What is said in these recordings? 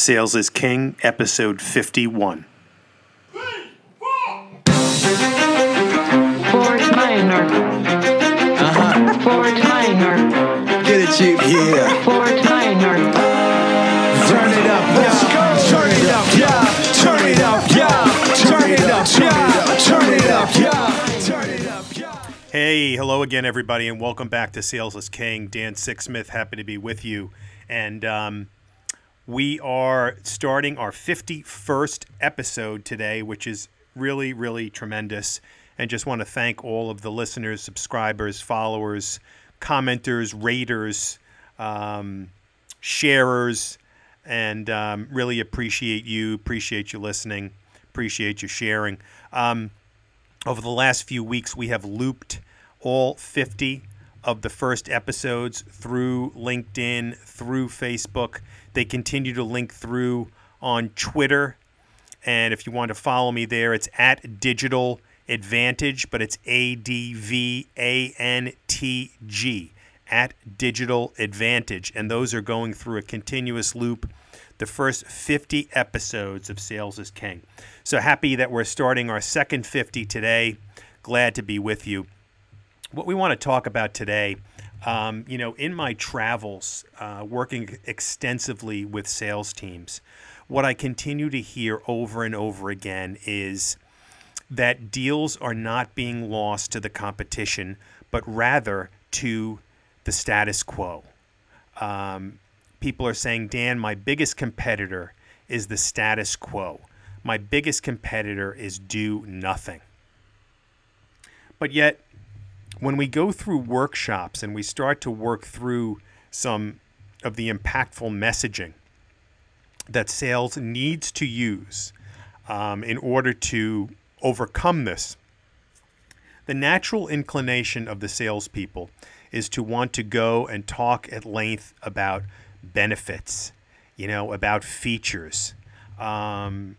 Sales is King, episode 51. Fort Minor. Fort Minor. Get it, Chief. Yeah. Fort Minor. Turn it up. Let's go. Turn it up. Yeah. Turn it up. Yeah. Turn it up. Yeah. Turn it up. Yeah. Turn it up. Yeah. Hey, hello again, everybody, and welcome back to Sales is King. Dan Sixsmith, happy to be with you. And we are starting our 51st episode today, which is really, really tremendous. And just want to thank all of the listeners, subscribers, followers, commenters, raters, sharers, and really appreciate you listening, appreciate you sharing. Over the last few weeks, we have looped all 50 of the first episodes through LinkedIn, through Facebook. They continue to link through on Twitter. And if you want to follow me there, it's at Digital Advantage, but it's ADVANTG, at Digital Advantage. And those are going through a continuous loop, the first 50 episodes of Sales is King. So happy that we're starting our second 50 today. Glad to be with you. What we want to talk about today, in my travels, working extensively with sales teams, what I continue to hear over and over again is that deals are not being lost to the competition, but rather to the status quo. People are saying, Dan, my biggest competitor is the status quo. My biggest competitor is do nothing. But yet, when we go through workshops and we start to work through some of the impactful messaging that sales needs to use in order to overcome this, the natural inclination of the salespeople is to want to go and talk at length about benefits, about features. And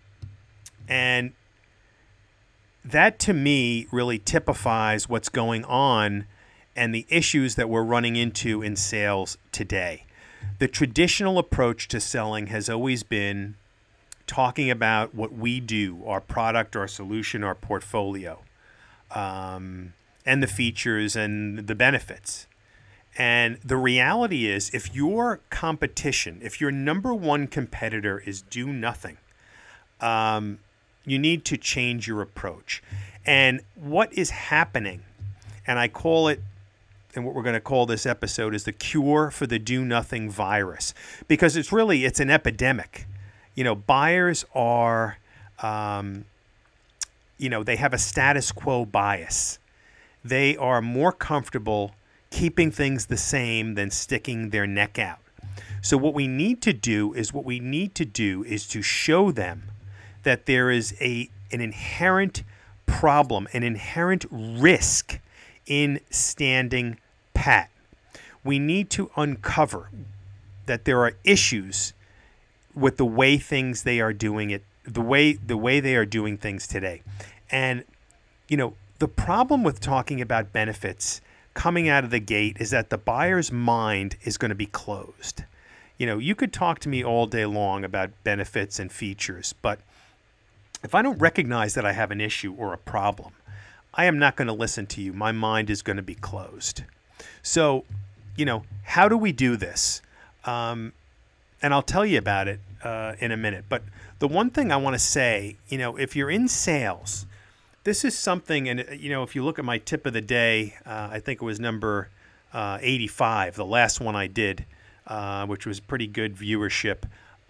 that, to me, really typifies what's going on and the issues that we're running into in sales today. The traditional approach to selling has always been talking about what we do, our product, our solution, our portfolio, and the features and the benefits. And the reality is, if your competition, if your number one competitor is do nothing, you need to change your approach. And what is happening, and I call it, and what we're going to call this episode is the cure for the do nothing virus, because it's an epidemic. Buyers are, they have a status quo bias. They are more comfortable keeping things the same than sticking their neck out. So what we need to do is to show them that there is an inherent problem, an inherent risk in standing pat. We need to uncover that there are issues with the way they are doing it, the way they are doing things today. And, the problem with talking about benefits coming out of the gate is that the buyer's mind is going to be closed. You could talk to me all day long about benefits and features, but if I don't recognize that I have an issue or a problem, I am not going to listen to you. My mind is going to be closed. So, how do we do this? And I'll tell you about it in a minute. But the one thing I want to say, if you're in sales, this is something, and, if you look at my tip of the day, I think it was number 85, the last one I did, which was pretty good viewership.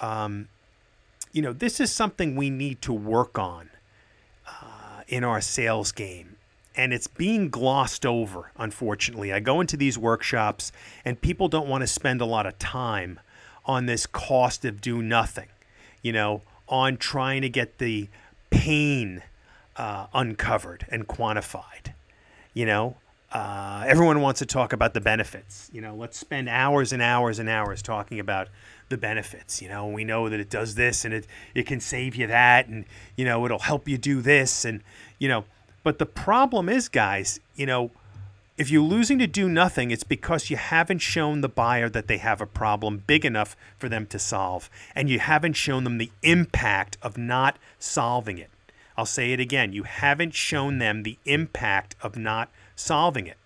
This is something we need to work on in our sales game. And it's being glossed over, unfortunately. I go into these workshops and people don't want to spend a lot of time on this cost of do nothing, on trying to get the pain uncovered and quantified. Everyone wants to talk about the benefits. Let's spend hours and hours and hours talking about the benefits. We know that it does this and it can save you that, and it'll help you do this, and but the problem is, guys, If you're losing to do nothing, it's because you haven't shown the buyer that they have a problem big enough for them to solve, and you haven't shown them the impact of not solving it. I'll say it again. You haven't shown them the impact of not solving it.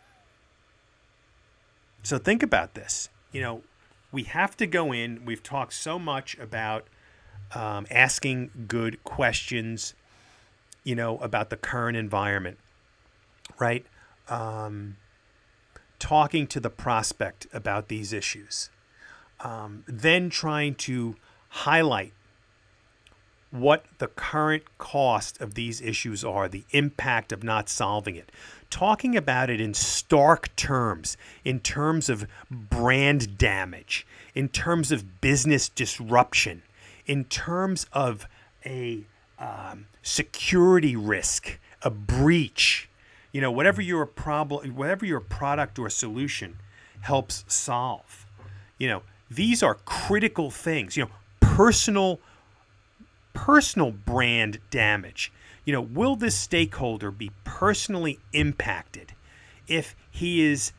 So think about this. We have to go in. We've talked so much about asking good questions, about the current environment, right? Talking to the prospect about these issues. Then trying to highlight what the current cost of these issues are, the impact of not solving it. Talking about it in stark terms, in terms of brand damage, in terms of business disruption, in terms of a security risk, a breach, whatever your problem, whatever your product or solution helps solve. These are critical things. Personal brand damage. Will this stakeholder be personally impacted if he is,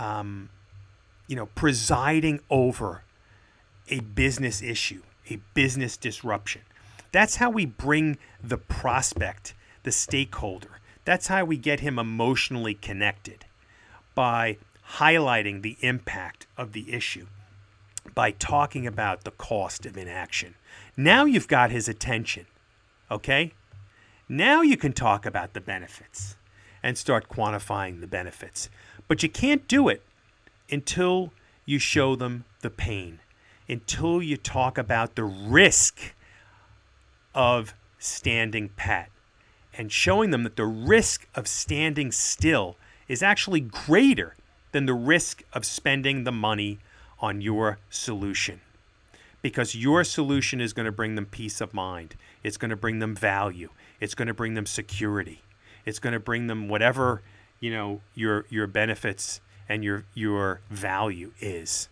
presiding over a business issue, a business disruption? That's how we bring the prospect, the stakeholder. That's how we get him emotionally connected, by highlighting the impact of the issue, by talking about the cost of inaction. Now you've got his attention, okay? Now you can talk about the benefits and start quantifying the benefits. But you can't do it until you show them the pain, until you talk about the risk of standing pat and showing them that the risk of standing still is actually greater than the risk of spending the money on your solution. Because your solution is going to bring them peace of mind. It's going to bring them value. It's going to bring them security. It's going to bring them whatever, your benefits and your value is.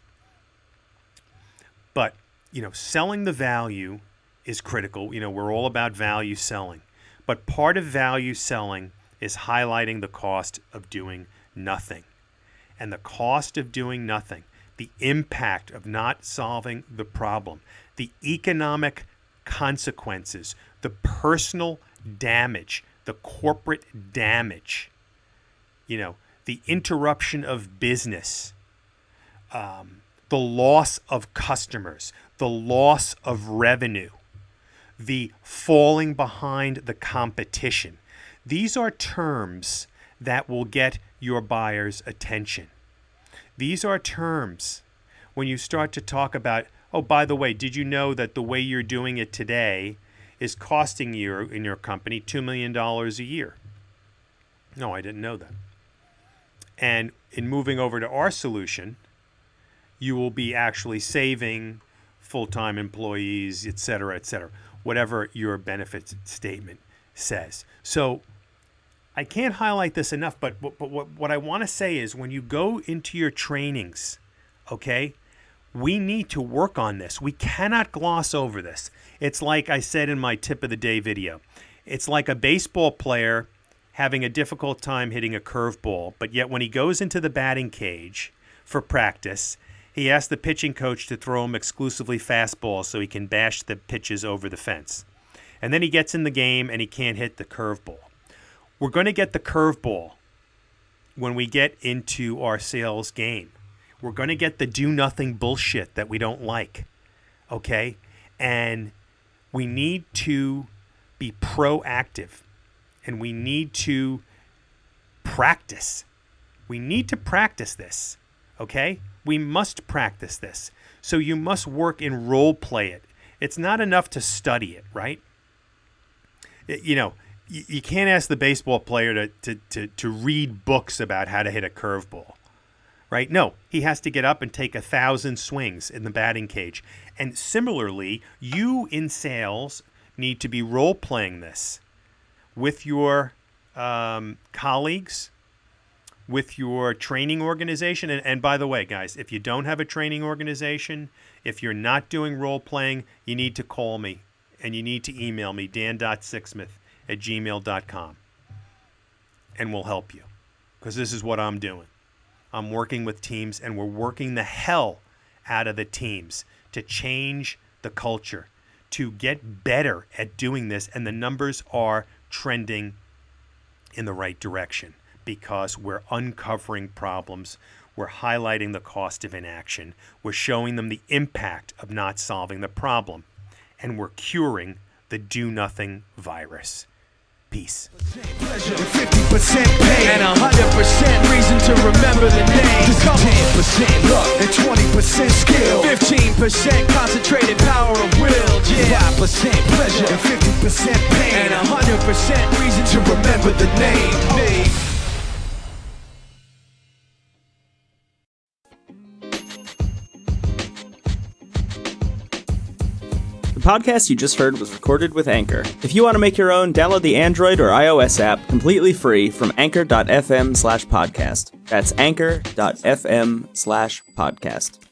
But, selling the value is critical. We're all about value selling. But part of value selling is highlighting the cost of doing nothing. And the cost of doing nothing, the impact of not solving the problem, the economic consequences, the personal damage, the corporate damage, the interruption of business, the loss of customers, the loss of revenue, the falling behind the competition. These are terms that will get your buyer's attention. These are terms when you start to talk about, oh, by the way, did you know that the way you're doing it today is costing you in your company $2 million a year? No, I didn't know that. And in moving over to our solution, you will be actually saving full-time employees, et cetera, whatever your benefits statement says. So I can't highlight this enough, but what I want to say is when you go into your trainings, okay, we need to work on this. We cannot gloss over this. It's like I said in my tip of the day video. It's like a baseball player having a difficult time hitting a curveball, but yet when he goes into the batting cage for practice, he asks the pitching coach to throw him exclusively fastballs so he can bash the pitches over the fence. And then he gets in the game and he can't hit the curveball. We're going to get the curveball when we get into our sales game. We're going to get the do-nothing bullshit that we don't like, okay? And we need to be proactive, and we need to practice. We need to practice this, okay? We must practice this. So you must work and role play it. It's not enough to study it, right? You can't ask the baseball player to read books about how to hit a curveball, right? No, he has to get up and take 1,000 swings in the batting cage. And similarly, you in sales need to be role-playing this with your colleagues, with your training organization. And by the way, guys, if you don't have a training organization, if you're not doing role-playing, you need to call me and you need to email me, dan.sixsmith@gmail.com, and we'll help you. because this is what I'm doing. I'm working with teams, and we're working the hell out of the teams to change the culture, to get better at doing this, and the numbers are trending in the right direction because we're uncovering problems, we're highlighting the cost of inaction, we're showing them the impact of not solving the problem, and we're curing the do-nothing virus. Peace. 50% pain and 100% reason to remember the name. 10% luck and 20% skill, 15% concentrated power of will, 5% pleasure and 50% pain and 100% reason to remember the name. The podcast you just heard was recorded with Anchor. If you want to make your own, download the Android or iOS app completely free from anchor.fm/podcast. That's anchor.fm/podcast.